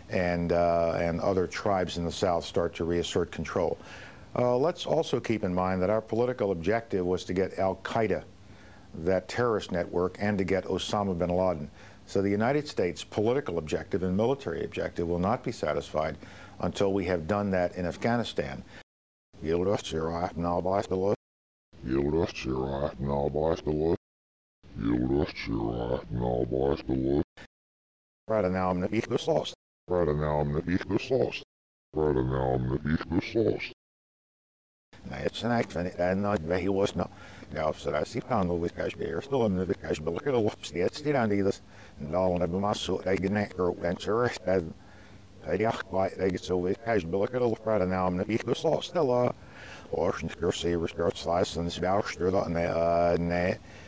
and other tribes in the South start to reassert control. Let's also keep in mind that our political objective was to get Al-Qaeda, that terrorist network, and to get Osama bin Laden. So the United States' political objective and military objective will not be satisfied until we have done that in Afghanistan. It's an accent, and not he was not. Now, so I see Congo with Kashmir, still in the Kashmir, look at the whoops, the still on this, and all of my suit, I get an anchor, and sure, as I get so with Kashmir, look at the right now, I'm the beef, still, or, see, restart slice, and the spouse, and